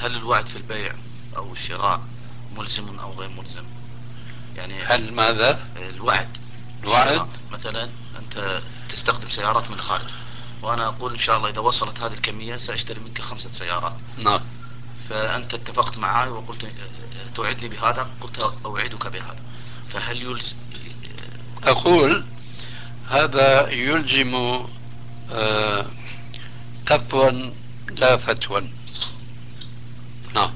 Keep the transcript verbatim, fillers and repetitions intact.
هل الوعد في البيع أو الشراء ملزم أو غير ملزم؟ يعني هل ماذا؟ الوعد الوعد. بالشراء، مثلا أنت تستخدم سيارات من الخارج، وأنا أقول إن شاء الله إذا وصلت هذه الكمية سأشتري منك خمسة سيارات، نعم. فأنت اتفقت معي وقلت توعدني بهذا، قلت أوعدك بهذا، فهل يلزم؟ أقول هذا يلزم آه تقوى لا فتوى.